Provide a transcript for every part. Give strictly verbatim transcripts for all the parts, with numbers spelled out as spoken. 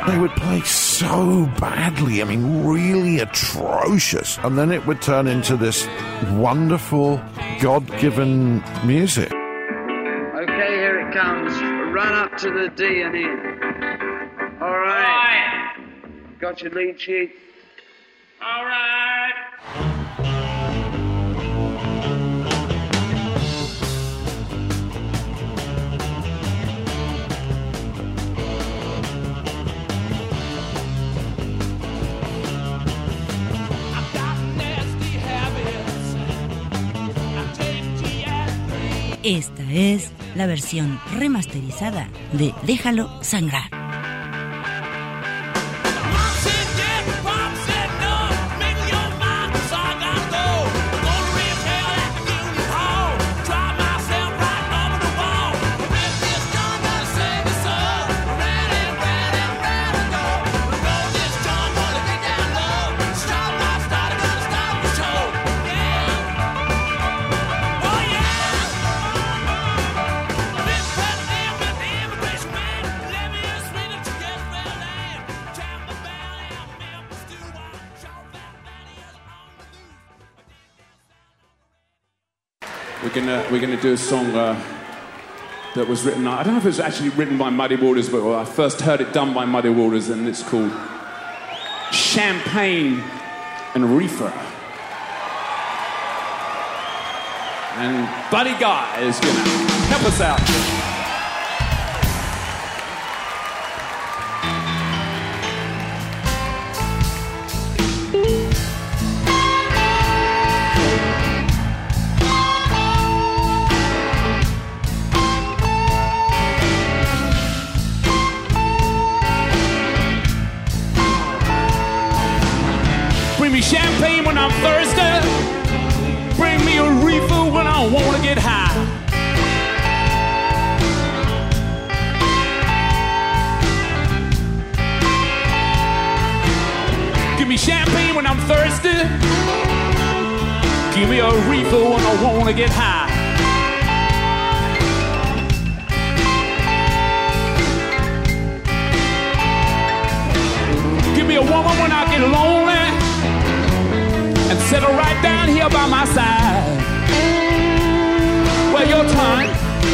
They would play so badly, I mean, really atrocious. And then it would turn into this wonderful, God-given music. Okay, here it comes. Run up to the D and E. All right. Got your lead sheet? All right. Esta es la versión remasterizada de Déjalo Sangrar. We're gonna, we're gonna do a song uh, that was written, I don't know if it was actually written by Muddy Waters, but I first heard it done by Muddy Waters, and it's called Champagne and Reefer. And Buddy Guy is gonna help us out. Bring me champagne when I'm thirsty. Bring me a reefer when I wanna get high. Give me champagne when I'm thirsty. Give me a reefer when I wanna get high. Give me a woman when I get lonely, and settle right down here by my side. Well, your turn.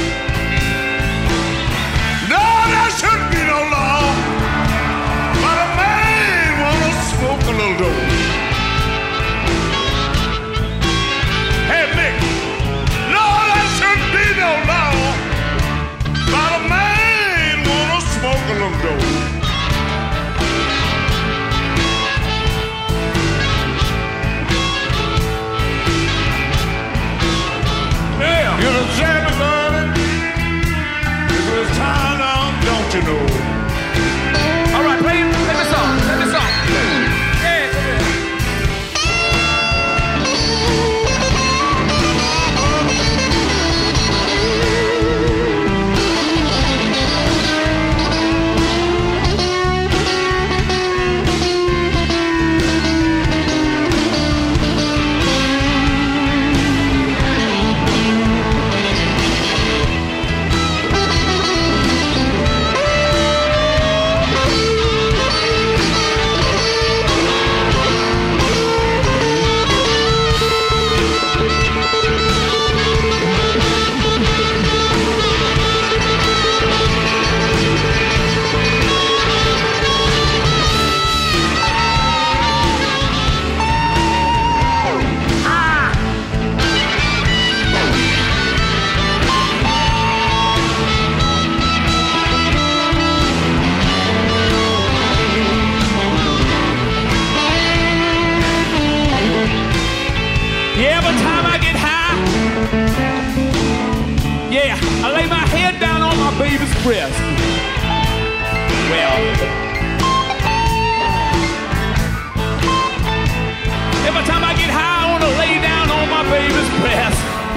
No, there shouldn't be no law, but a man wanna smoke a little dope. Hey, Mick, no, there shouldn't be no law, but a man wanna smoke a little dope. You're a jammy buddy. If it's time now, don't you know? All right, play, play the song, play the song. Yeah, Yeah, every time I get high, yeah, I lay my head down on my baby's breast. Well, every time I get high, I want to lay down on my baby's breast.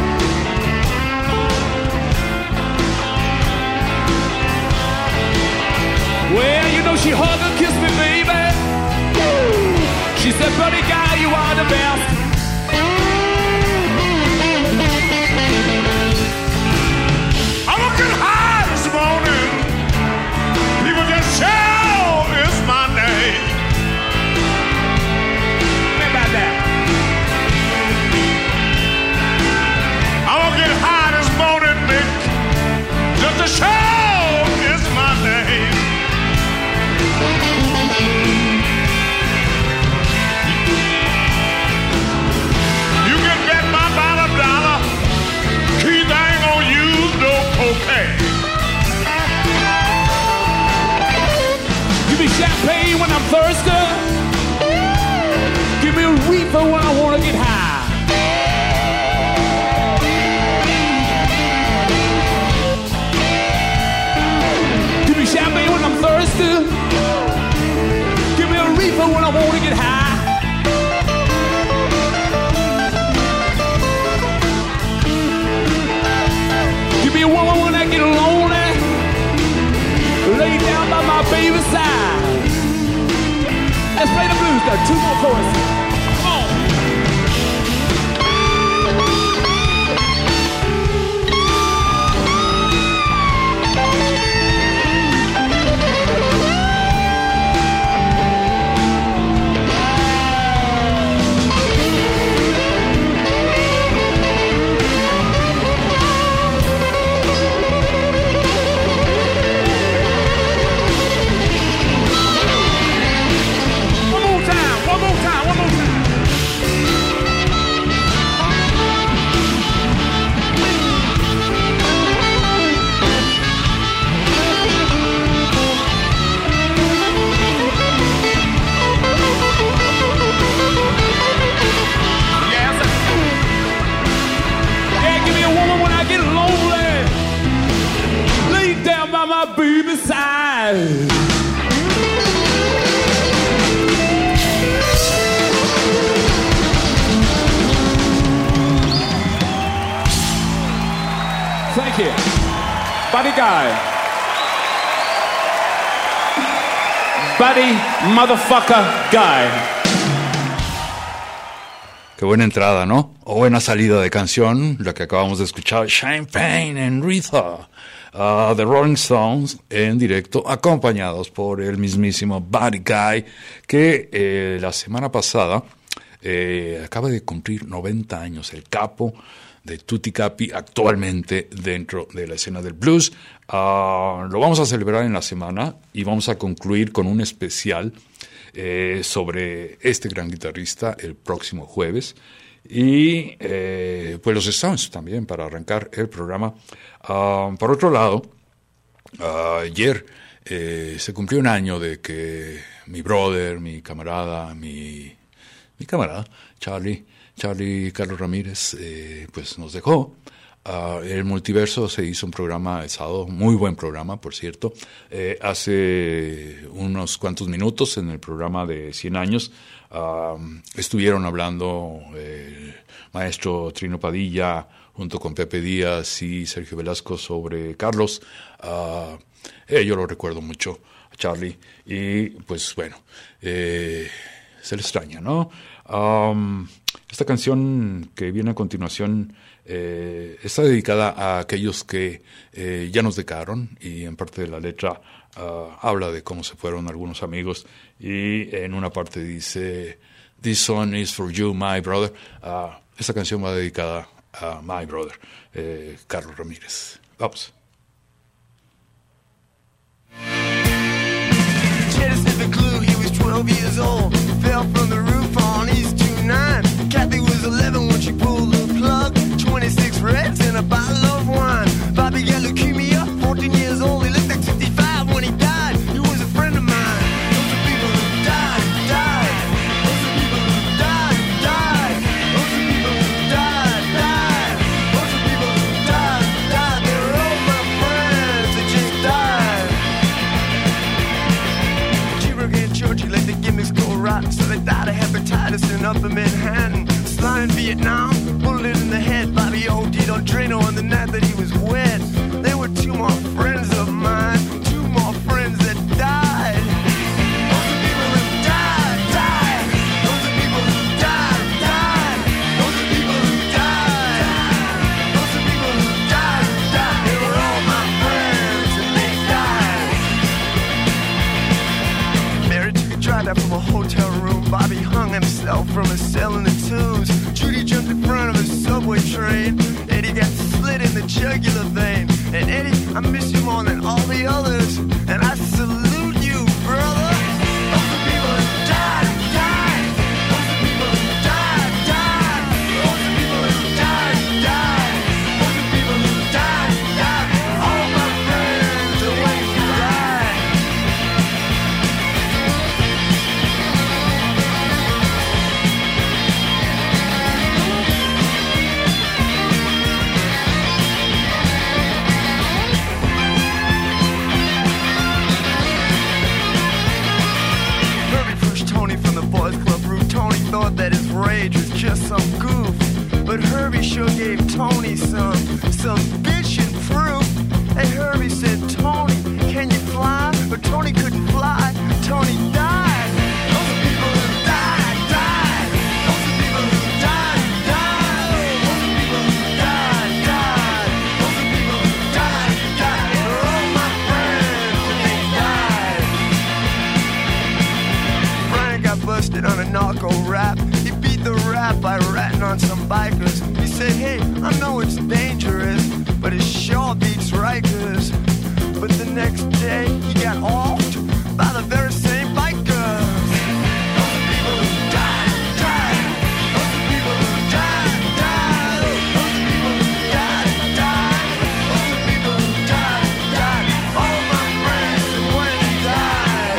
Well, you know she hugged and kissed me, baby. She said, buddy guy, you are the best. I'm looking high this morning. People just shout, it's champagne when I'm thirsty. Give me a reefer when I wanna get high. Give me champagne when I'm thirsty. Give me a reefer when I wanna get high. Give me a woman when I get lonely. Lay down by my baby's side. Let's play the blues now. Two more choruses. Come on. Thank you. Buddy Guy. Buddy Motherfucker Guy. Qué buena entrada, ¿no? O buena salida de canción, la que acabamos de escuchar, Champagne and Aretha, uh, The Rolling Stones, en directo, acompañados por el mismísimo Buddy Guy, que eh, la semana pasada eh, acaba de cumplir noventa años, el capo de Tutti Capi, actualmente dentro de la escena del blues. Uh, lo vamos a celebrar en la semana y vamos a concluir con un especial Eh, sobre este gran guitarrista el próximo jueves y eh, pues los Stones también para arrancar el programa. Uh, por otro lado, uh, ayer eh, se cumplió un año de que mi brother, mi camarada, mi, mi camarada Charlie, Charlie Carlos Ramírez, eh, pues nos dejó. Uh, el Multiverso se hizo un programa el sábado, muy buen programa, por cierto. Eh, hace unos cuantos minutos en el programa de cien años uh, estuvieron hablando el maestro Trino Padilla junto con Pepe Díaz y Sergio Velasco sobre Carlos. Uh, eh, yo lo recuerdo mucho a Charlie y pues bueno, eh, se le extraña, ¿no? Um, esta canción que viene a continuación Eh, está dedicada a aquellos que eh, ya nos dejaron y en parte de la letra uh, habla de cómo se fueron algunos amigos y en una parte dice This song is for you, my brother. Uh, esta canción va dedicada a my brother, eh, Carlos Ramírez. Vamos. He was twelve years old, fell from the roof on East two nine. Kathy was eleven when she pulled the plug. twenty-six reds and a bottle of wine. Bobby got leukemia, fourteen years old. He looked like fifty-five when he died. He was a friend of mine. Those are people who died, died. Those are people who died, died. Those are people who died, died. Those are people who died, died. They were all my friends that just died. G-Rock and Georgie let the gimmicks go rotten, so they died of hepatitis in Upper Manhattan. Sly in Vietnam, bullet in the head. Bobby O D'd on Drano on the night that he was wed. There were two more friends of mine, two more friends that died. Those are people who died, died. Those are people who died, died. Those are people who died. Those are people who died, died. They were all my friends and they died. Mary took a drive out from a hotel room. Bobby hung himself from a cell in the Tombs. Judy jumped in front of a subway train. Eddie got slit in the jugular vein. And Eddie, I miss you more than all the others. And I salute you, brother. Those are people who died, died. Those are people who died, died. Those are people who died, died. Those are people who died, died. All my friends are when you died. Page was just some goof. But Herbie sure gave Tony some, some bitchin' proof. Hey, Herbie said, Tony, can you fly? But Tony couldn't fly. Tony died. Those are people who died, died. Those are people who died, died. Those are people who died, died. Those are people who died, died. They're all my friends and they died. Brian got busted on a narco rap. He beat the rap by ratting on some bikers. He said, hey, I know it's dangerous, but it sure beats Rikers. But the next day, he got offed by the very same bikers. Those are people who died, died. Those are people who died, died. Those are people who died, died. Those are people who died, died. All my friends and when he died.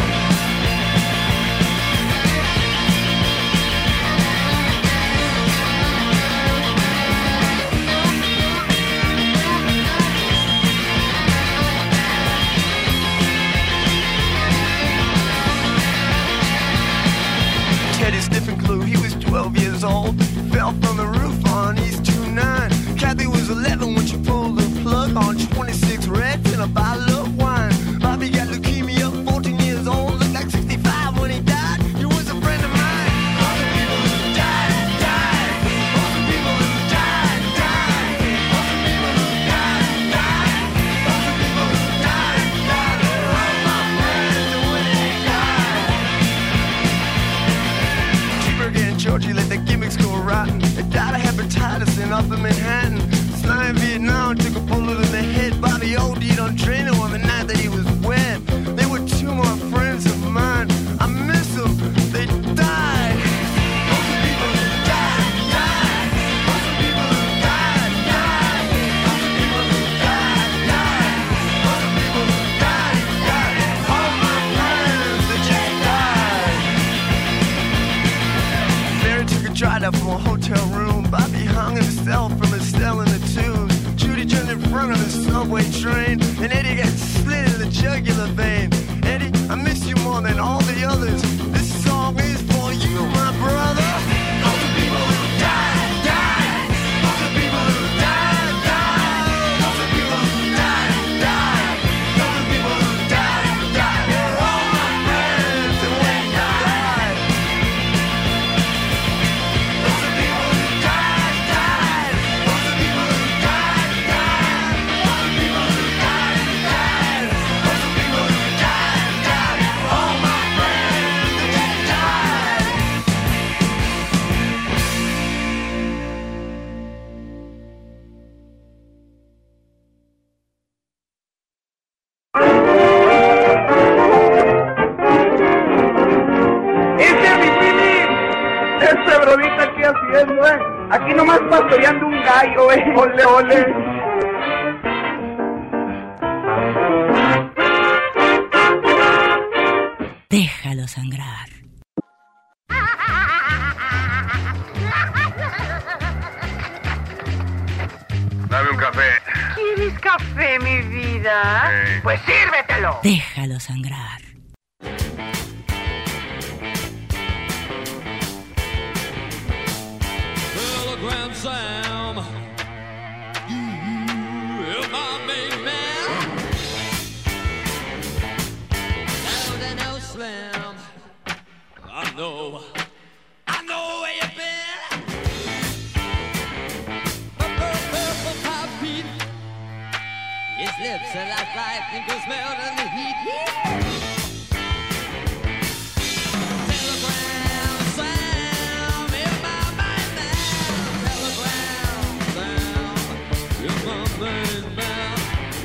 Teddy Stiffenclue, he was twelve years old. Fell from the roof on East two nine. Kathy was eleven when she pulled the plug on twenty-six Reds and a bottle of wine. Bobby got leukemia, fourteen years old. Looked like sixty-five when he died. He was a friend of mine. All the people who died, died. All the people who died, died. All the people who died, died. All the people who died, died. They're all my friends and when they died. Cheeseburger and Georgie let their gimmicks go rotten. They died of hepatitis in Upper Manhattan. Sly in Vietnam took a bullet in the head. Bobby O D'd on Drano on the night that he was wed. They were two more friends of mine. I miss them. They died. Those are people who died, died. Those are people who died, died. Those are people who died, died. Those are people who died, died. All my friends that just died. Mary took a drive up from a hotel room. Bobby hung himself from his cell in the tubes. Judy jumped in front of the subway train. And Eddie got slit in the jugular vein. Eddie, I miss you more than all the others. This song is for you, my brother. Those are people who died, died. Those are people who died, died. Those are people who died, died. Those are people who died, died. They're all my friends and when they died. Those are people who died, died. Those are people who died, died. Those are people who died, died. Those are people who died, died. All my friends and they died. ¡Ese es mi Billy! ¡Ese bromita aquí haciendo, eh! Aquí nomás pastoreando un gallo, eh! ¡Ole, ole! Déjalo sangrar. Dame un café. ¿Quieres café, mi vida? Sí. Pues sírvetelo. Déjalo sangrar. Telegram Sam, you're my main man. Down to no slim. I know, I know where you've been. Purple, purple top beat. His lips are like lightning, goes melt in the heat. Telegram Sam, you're my main man. Telegram Sam, you're my main man.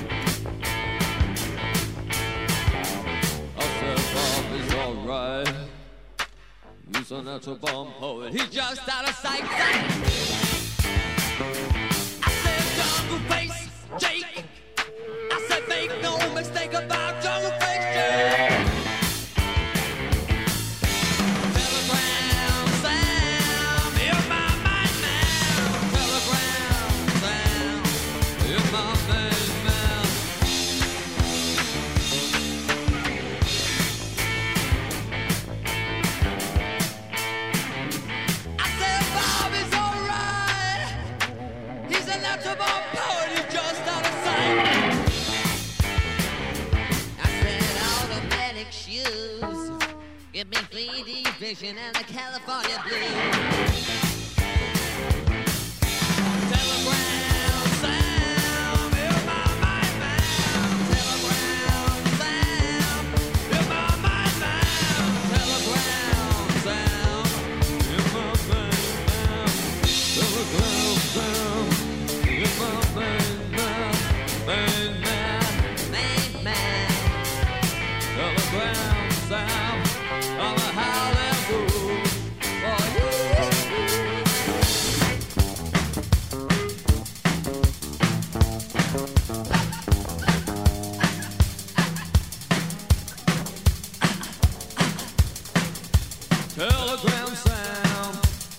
I said Bob is alright. He's a natural born poet. He's just out of sight. I said Jungle Face Jake. I said make no mistake about Jungle Face Jake. Telegram Sam, you're my main man. Telegram Sam, you're my main man. I said station and the California blues. Telegram sound, you're my mind bound. Telegram sound, you're my mind bound. Telegram sound, you're my mind bound. Telegram sound, you're my mind bound. Mind man, mind man. Telegram sound on the Hollywood. Oh, Telegram sound.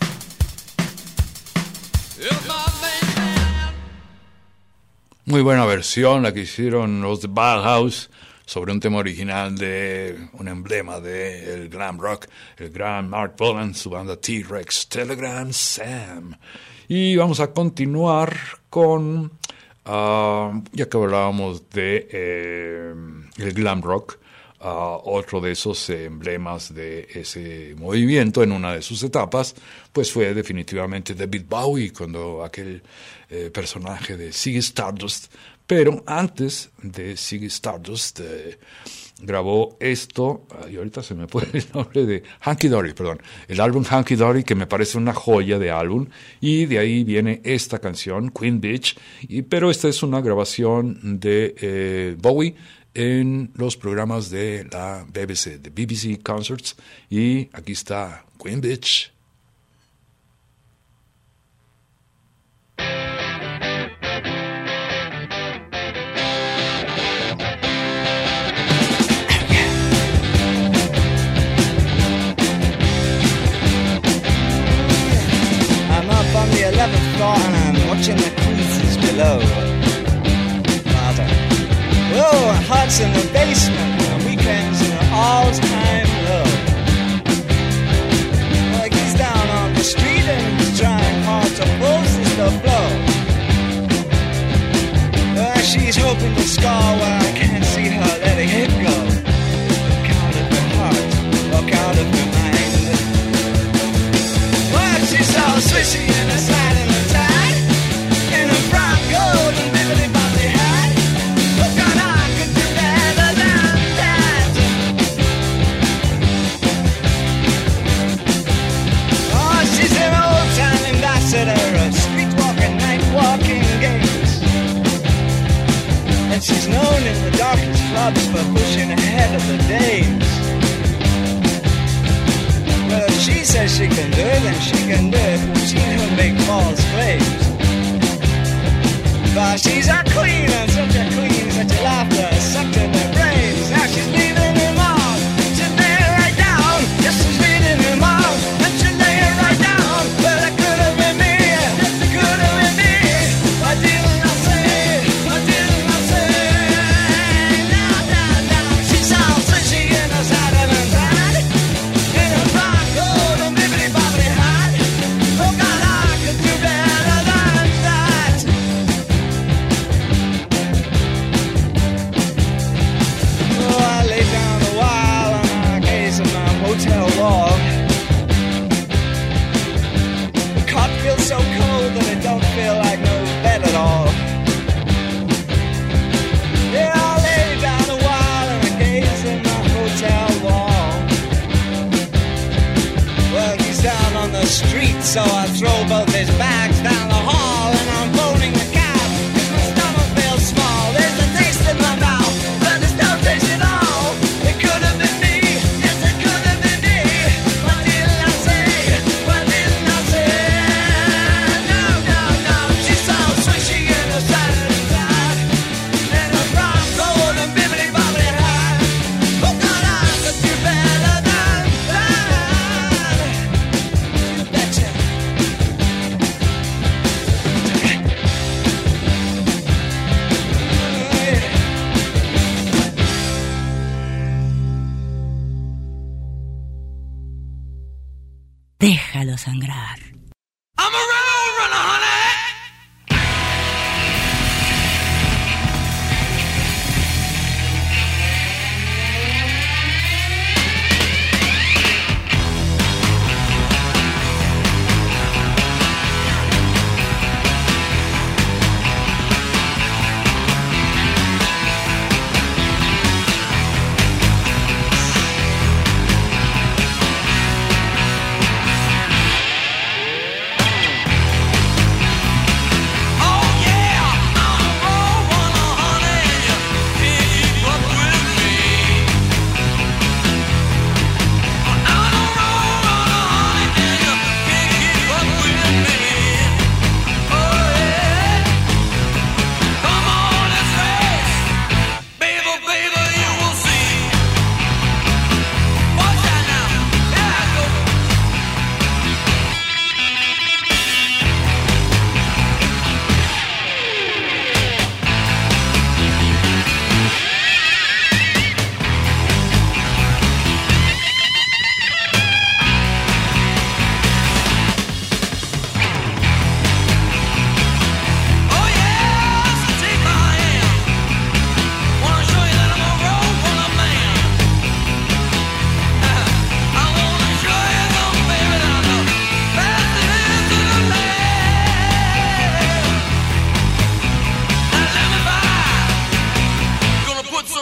You're my main man. Muy buena versión la que hicieron los de Bauhaus sobre un tema original de un emblema del glam rock, el gran Mark Bolan, su banda T-Rex, Telegram Sam. Y vamos a continuar con, uh, ya que hablábamos de eh, el glam rock, uh, otro de esos emblemas de ese movimiento en una de sus etapas, pues fue definitivamente David Bowie, cuando aquel eh, personaje de Ziggy Stardust. Pero antes de Ziggy Stardust eh, grabó esto, y ahorita se me fue el nombre de Hunky Dory, perdón, el álbum Hunky Dory, que me parece una joya de álbum, y de ahí viene esta canción, Queen Bitch, y, pero esta es una grabación de eh, Bowie en los programas de la B B C, de B B C Concerts, y aquí está Queen Bitch. On the eleventh floor and I'm watching the cruises below. Father. Whoa, hearts in the basement, the weekends are all-time low. Like he's down on the street and he's trying hard to force this to flow. Uh, she's hoping to scar where I can't see her letting it go. Look out of her heart, look out of her mind. She's so swishy in a slide and a tide, in a brown gold and bibbly bobbly hat. Oh God, I could do better than that. Oh, she's an old-time ambassador of street-walking, night-walking games, and she's known in the darkest clubs for pushing ahead of the dames. Well, if she says she can do it, then she can do it. She don't make false claims. But she's a queen, and such a queen, such a laughter sucked in her brains. Now she's leaving him on, she's laying right down. Yes, she's leaving him on, and she's laying right down. Well, it could have been me, yes, it could have been me. Why didn't I say, why didn't I say? No, no, no, she's all swishy in her side of her side. Hotel wall. The cot feels so cold that it don't feel like no bed at all. Yeah, I lay down a while and I gaze in my hotel wall. Well, he's down on the street, so I throw both his bags down the hall and I'm phoning the cab, 'cause my stomach feels small. There's a taste in my mouth, but there's no taste at all. It could have been me. Déjalo sangrar. I'm a road runner, honey.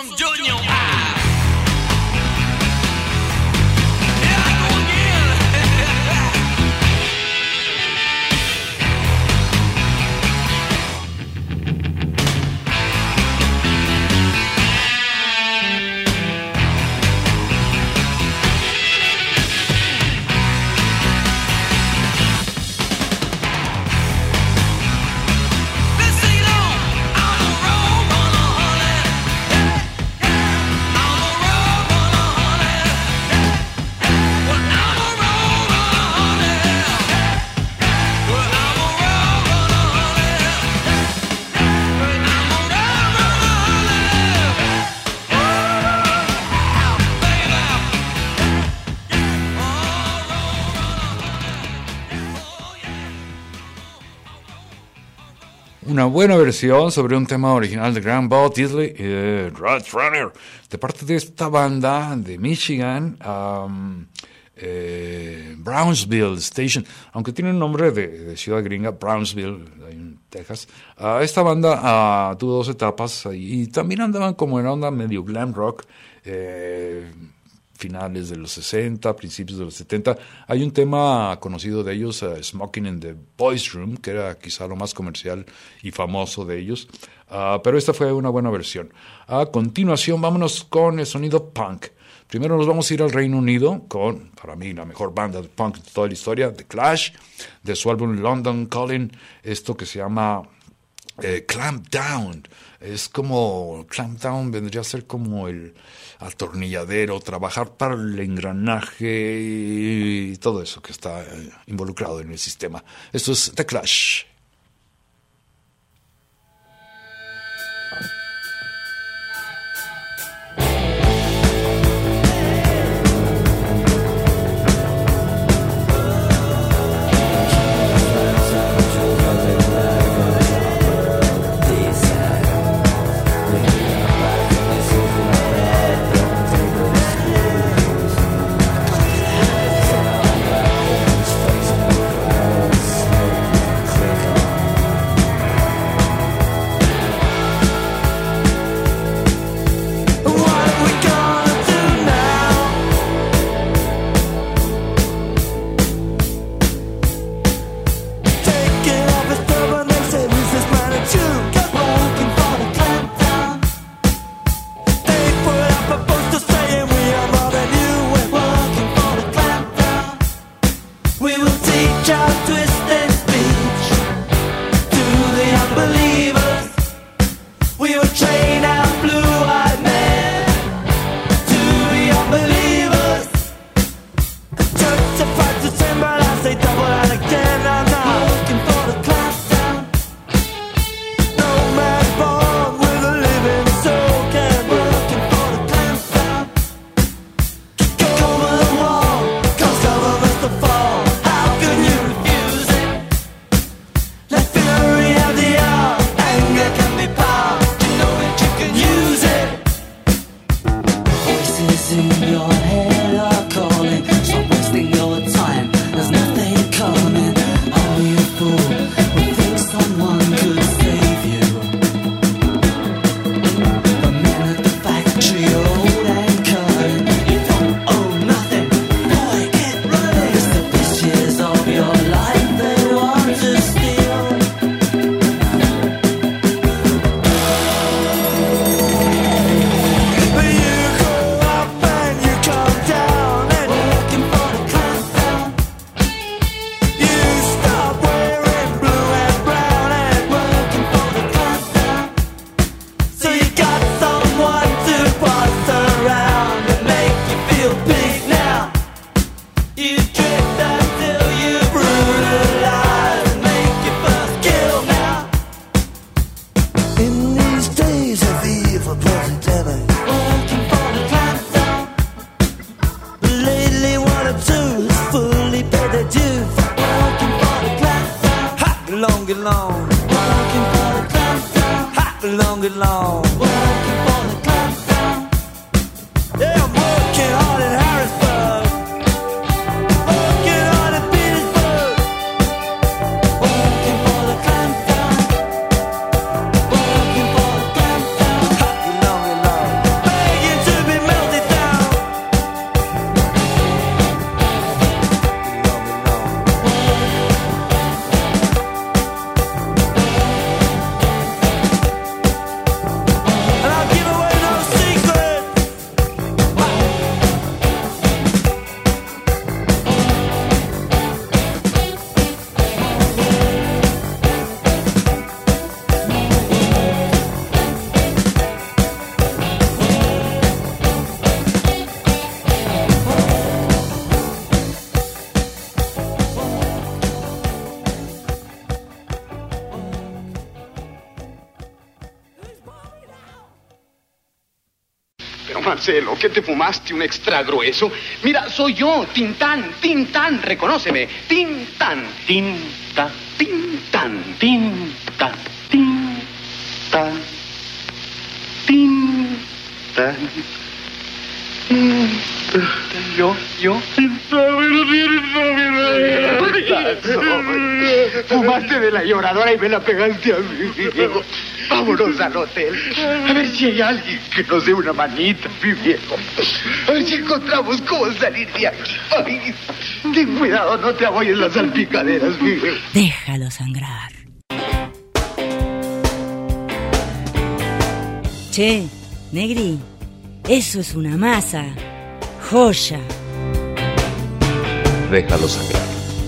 Una buena versión sobre un tema original de Graham Bo Diddley, eh, Roadrunner, de parte de esta banda de Michigan, um, eh, Brownsville Station, aunque tiene un nombre de, de ciudad gringa, Brownsville, en Texas. Uh, esta banda uh, tuvo dos etapas y también andaban como en onda medio glam rock, eh, finales de los sesenta, principios de los setenta. Hay un tema conocido de ellos, uh, Smoking in the Boys Room, que era quizá lo más comercial y famoso de ellos, uh, pero esta fue una buena versión. A continuación, vámonos con el sonido punk. Primero nos vamos a ir al Reino Unido con, para mí, la mejor banda de punk de toda la historia, The Clash, de su álbum London Calling, esto que se llama eh, Clamp Down. Es como, Clamp Down vendría a ser como el atornilladero, trabajar para el engranaje y todo eso que está eh, involucrado en el sistema. Esto es The Clash. You go up and you come Pero Marcelo, ¿qué te fumaste? ¿Un extra grueso? Mira, soy yo, Tintán, Tintán, reconóceme. Tintán, Tintán, Tintán, Tintán, Tintán, Tintán. Yo, yo. Fumaste de la lloradora y me la pegaste a mí. Vámonos al hotel. A ver si hay alguien que nos dé una manita, mi viejo. A ver si encontramos cómo salir de aquí. Ay, ten cuidado, no te apoyes las salpicaderas, mi viejo. Déjalo sangrar. Che, Negri, eso es una masa. Joya. Déjalo sangrar.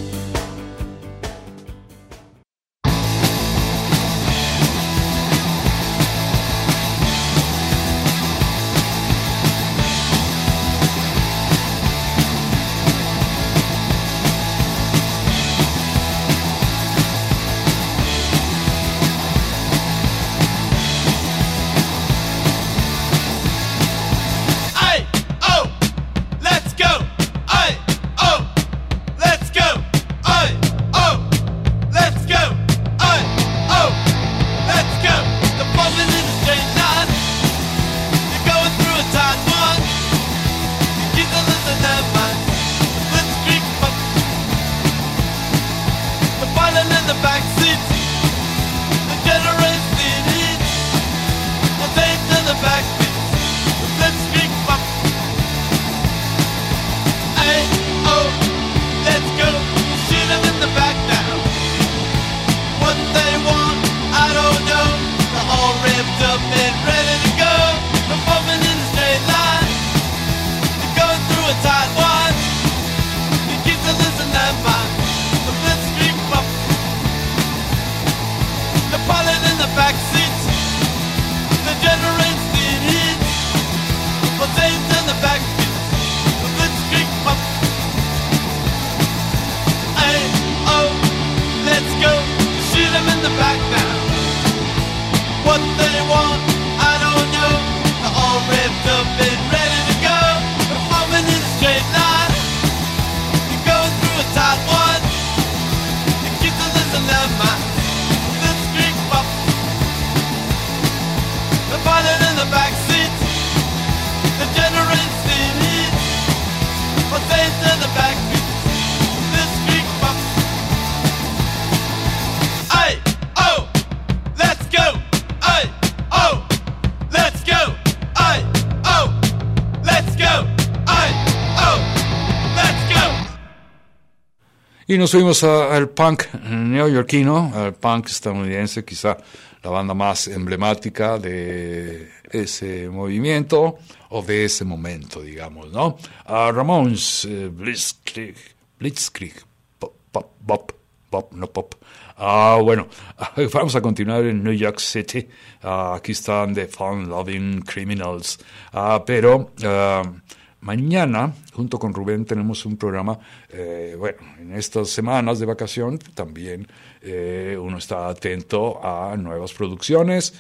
Y nos subimos a, al punk neoyorquino, al punk estadounidense, quizá la banda más emblemática de ese movimiento o de ese momento, digamos, ¿no? A Ramones, eh, Blitzkrieg, Blitzkrieg, pop, pop, pop, pop, no pop. Ah, bueno, vamos a continuar en New York City. Uh, aquí están The Fun Loving Criminals. Uh, pero uh, mañana, junto con Rubén, tenemos un programa, eh, bueno, en estas semanas de vacación también eh, uno está atento a nuevas producciones.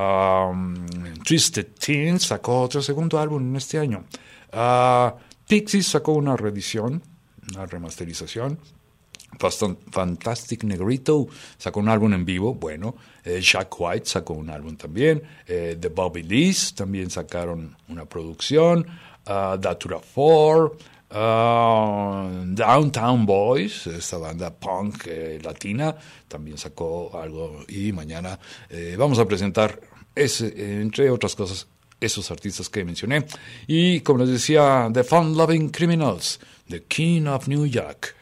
Um, Twisted Teen sacó otro segundo álbum en este año. Uh, Pixies sacó una reedición, una remasterización. Fantastic Negrito sacó un álbum en vivo, bueno. eh, Jack White sacó un álbum también. eh, The Bobby Lees también sacaron una producción. uh, Datura Four, uh, Downtown Boys, esta banda punk eh, latina, también sacó algo. Y mañana eh, vamos a presentar, ese, eh, entre otras cosas, esos artistas que mencioné. Y como les decía, The Fun Loving Criminals, The King of New York.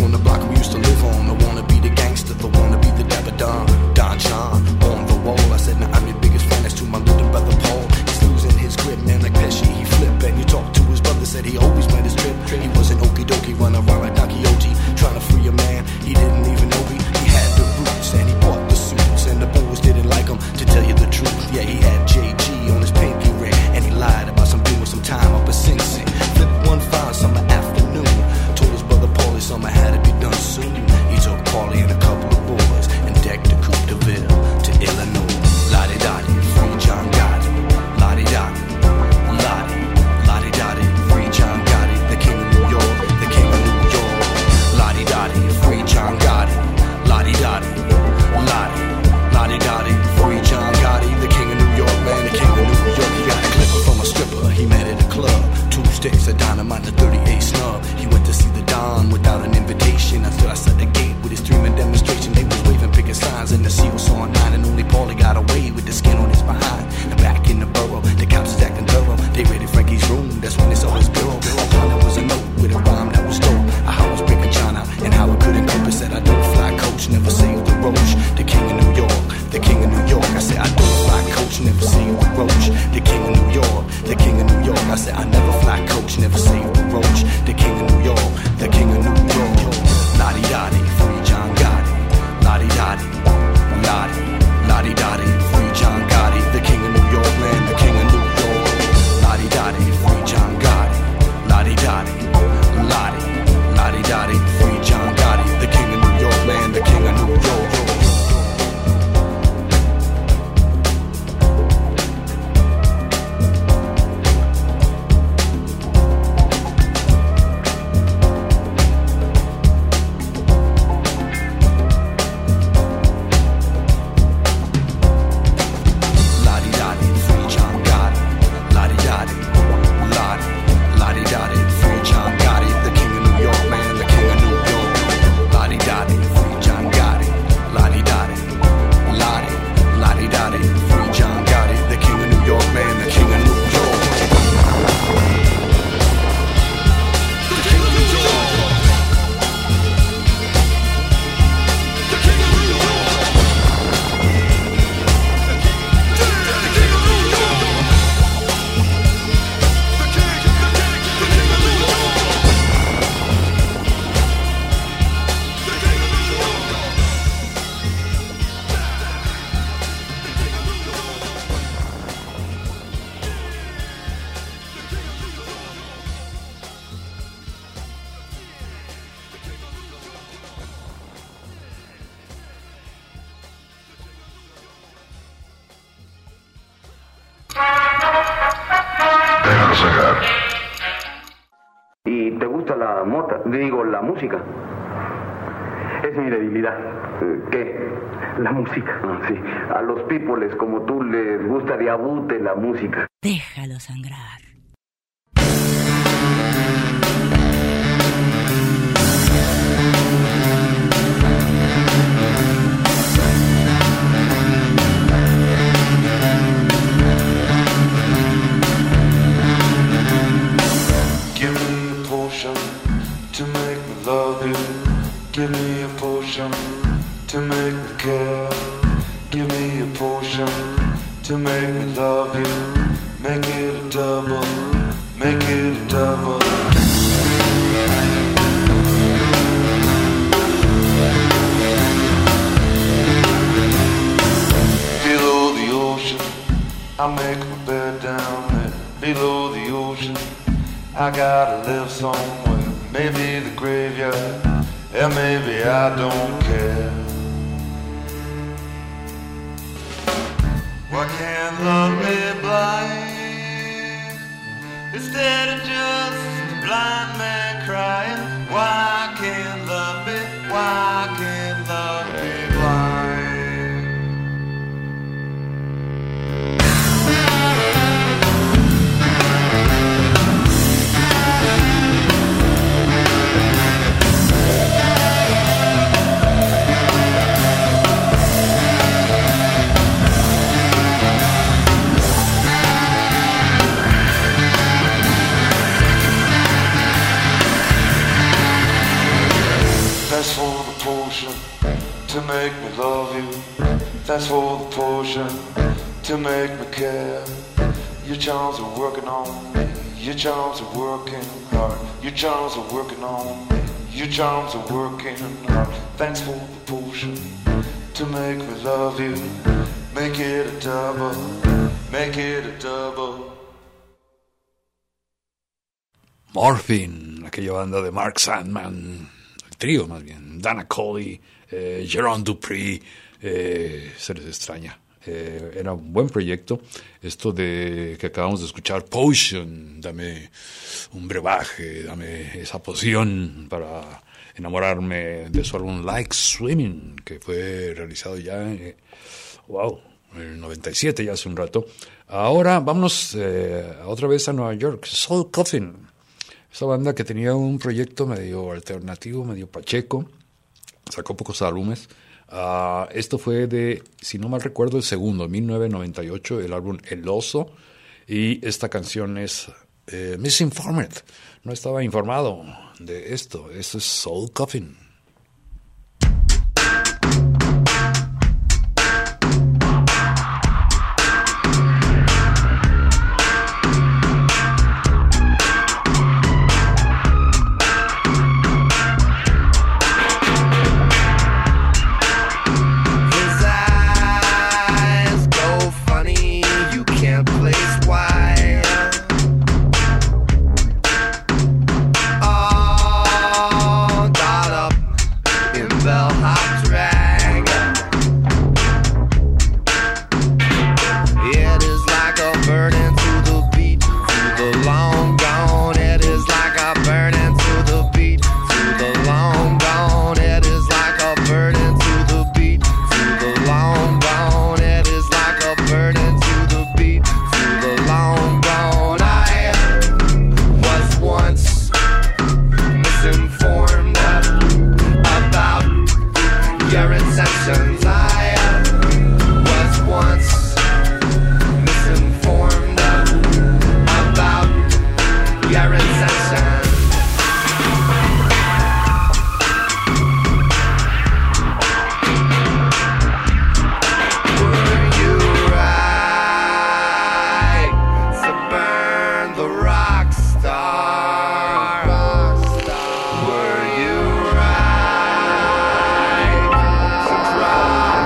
I said Digo, la música. Es mi debilidad. ¿Qué? La música. Ah, sí. A los pípoles como tú les gusta de abute la música. Déjalo sangrar. Give me a potion to make me love you. Give me a potion to make me care. Give me a potion to make me love you. Make it a double, make it a double. Below the ocean, I make my bed down there. Below the ocean, I gotta live somewhere. Maybe the graveyard, and maybe I don't care. Why can't love be blind instead of just a blind man crying? Why can't love be, why can't love be blind? That's for the potion to make me love you. That's for the potion to make me care. Your charms are working on me. Your charms are working hard. Your charms are working on me. Your charms are working hard. Thanks for the potion to make me love you. Make it a double. Make it a double. Morphine, aquella banda de Mark Sandman, el trío más bien, Dana Coley, eh, Jerome Dupree, eh, se les extraña. Eh, era un buen proyecto. Esto de que acabamos de escuchar, Potion, dame un brebaje, dame esa poción para enamorarme de su álbum Like Swimming, que fue realizado ya en, wow, en el noventa y siete, ya hace un rato. Ahora vámonos eh, otra vez a Nueva York, Soul Coffin. Esa banda que tenía un proyecto medio alternativo, medio pacheco, sacó pocos álbumes. Uh, esto fue de, si no mal recuerdo, el segundo, mil novecientos noventa y ocho, el álbum El Oso. Y esta canción es eh, Misinformed. No estaba informado de esto. Esto es Soul Coffin. Were you right to try?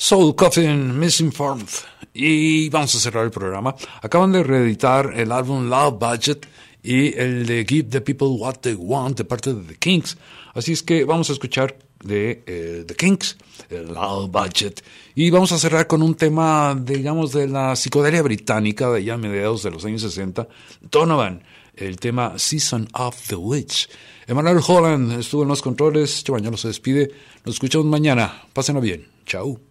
Soul Coffin, Misinformed. Y vamos a cerrar el programa. Acaban de reeditar el álbum Low Budget y el de Give the People What They Want de parte de The Kinks. Así es que vamos a escuchar de eh, The Kinks, el Low Budget. Y vamos a cerrar con un tema, digamos, de la psicodelia británica de ya mediados de los años sesenta. Donovan, el tema Season of the Witch. Emmanuel Holland estuvo en los controles. Chabañalo se despide. Nos escuchamos mañana. Pásenlo bien. Chau.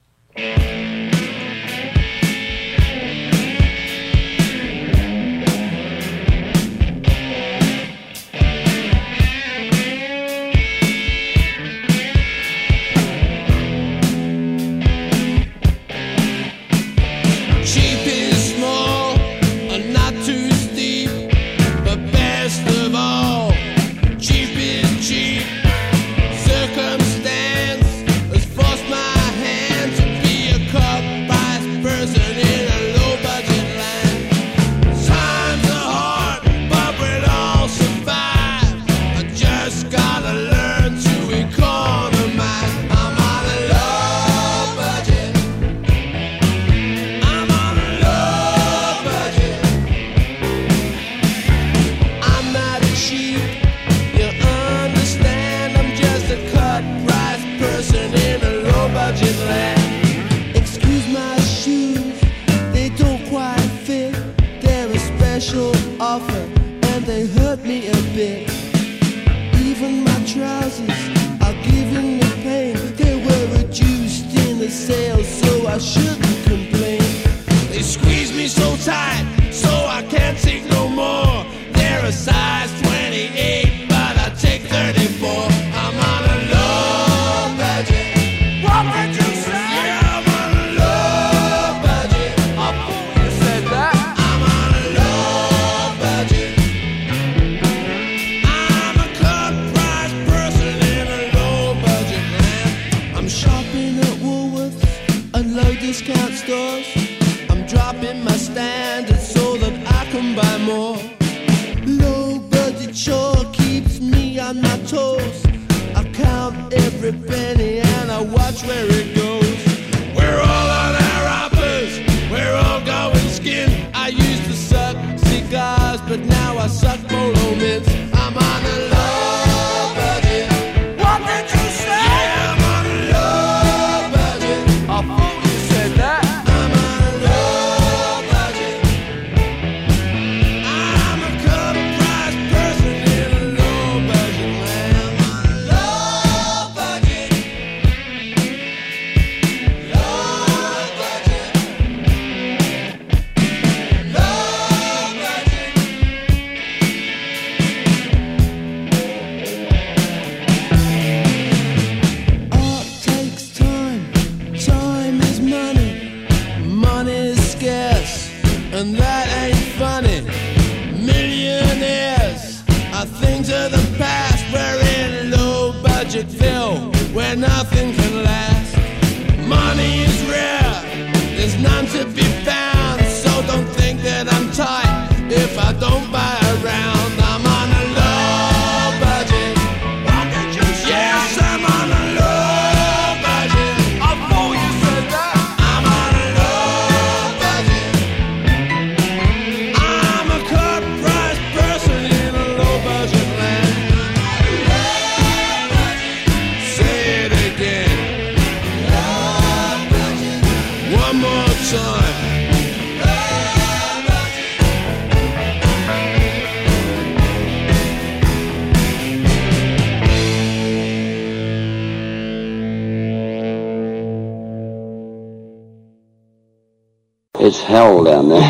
It's hell down there.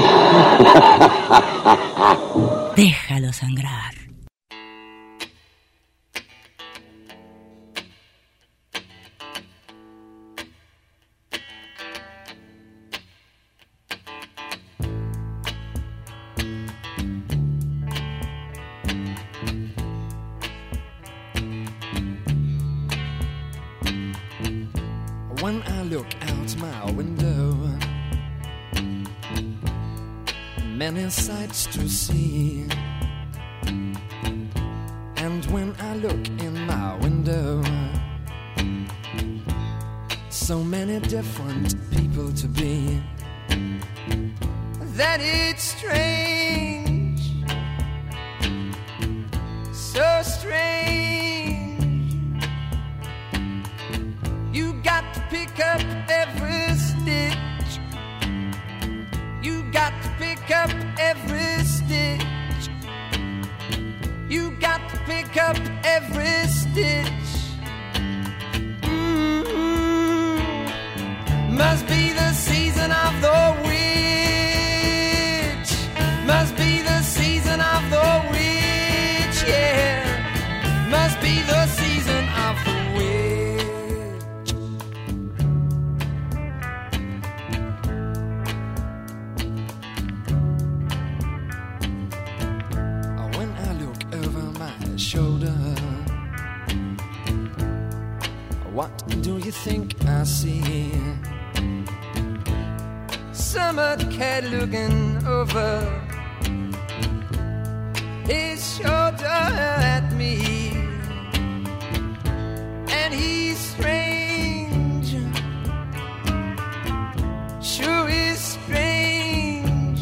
Déjalo sangrar. When I look out my window, many sights to see. And when I look in my window, so many different people to be, that it's strange, so strange. You got to pick up every stitch, you got to pick up every stitch, you got to pick up every stitch. Must be the season of the witch. Must be the season of the witch, yeah. Must be the season of the witch. When I look over my shoulder, what do you think I see? Summer cat looking over his shoulder at me, and he's strange, sure is strange.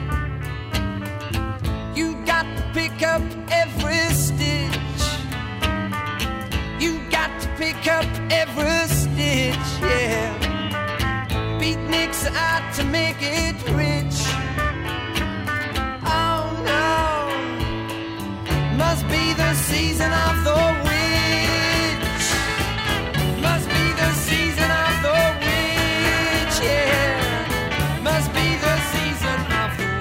You got to pick up every stitch, you got to pick up every stitch, yeah. Beatniks out to make it rich. Oh no, must be the season of the witch. Must be the season of the witch, yeah. Must be the season of the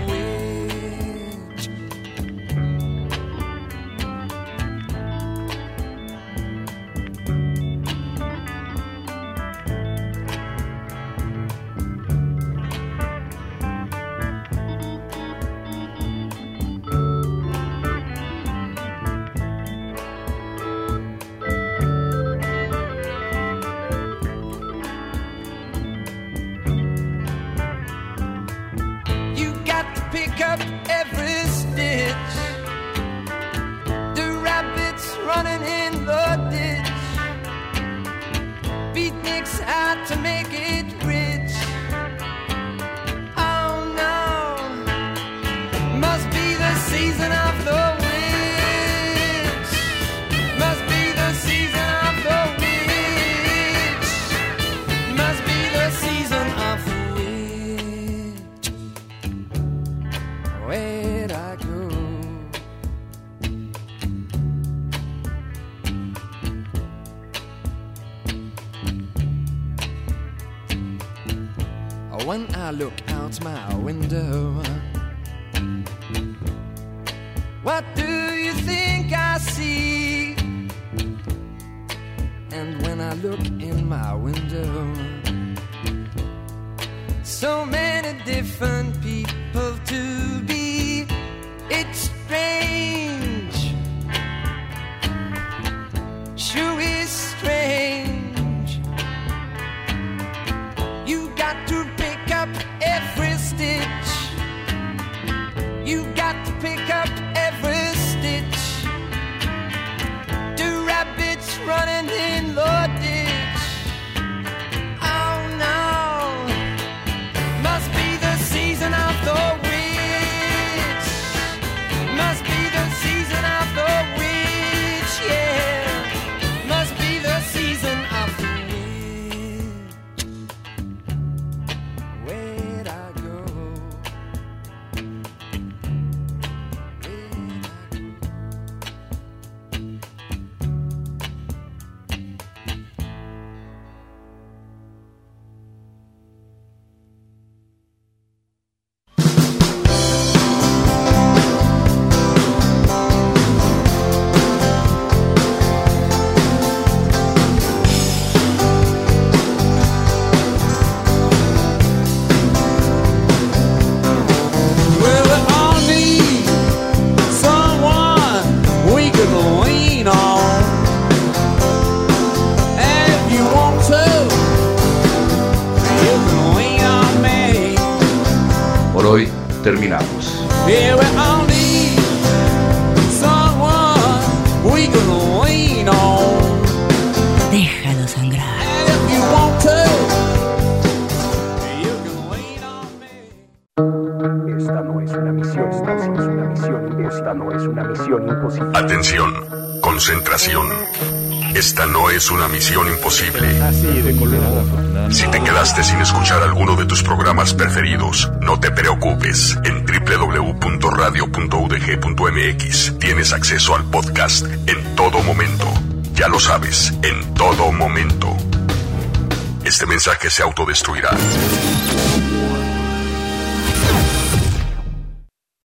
pick up every stitch. The rabbits running in the ditch. Beatniks out to make it rich. Oh no, must be the season of the witch. Must be the season of the witch. Must be the season of the witch. Where'd I go? When I look out my window, what do you think I see? And when I look in my window, so many different people to be. It's strange, sure is strange. You got to pick up every stitch, you got to pick up every stitch. The rabbits running in the ditch. Oh no, must be the season of the witch. misión, esta no es una misión imposible. Atención, concentración. Esta no es una misión imposible. Así de colorado. Si te quedaste sin escuchar alguno de tus programas preferidos, no te preocupes. En doble u doble u doble u punto radio punto u d g punto m x tienes acceso al podcast en todo momento. Ya lo sabes, en todo momento. Este mensaje se autodestruirá.